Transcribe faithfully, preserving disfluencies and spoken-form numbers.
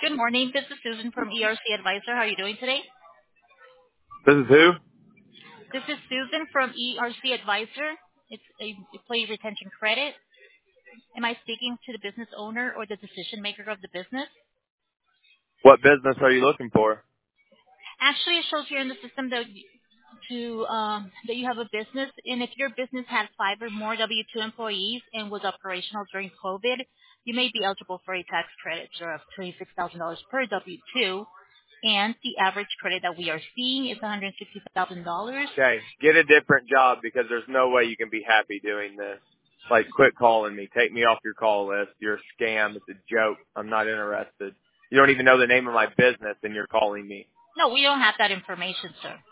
Good morning. This is Susan from E R C Advisor. How are you doing today? This is who? This is Susan from E R C Advisor. It's a employee retention credit. Am I speaking to the business owner or the decision maker of the business? What business are you looking for? Actually, it shows here in the system that you- to um, that you have a business, and if your business has five or more W two employees and was operational during COVID, you may be eligible for a tax credit sure, of twenty-six thousand dollars per W two, and the average credit that we are seeing is one hundred sixty thousand dollars. Okay, get a different job because there's no way you can be happy doing this. Like, quit calling me. Take me off your call list. You're a scam. It's a joke. I'm not interested. You don't even know the name of my business and you're calling me. No, we don't have that information, sir.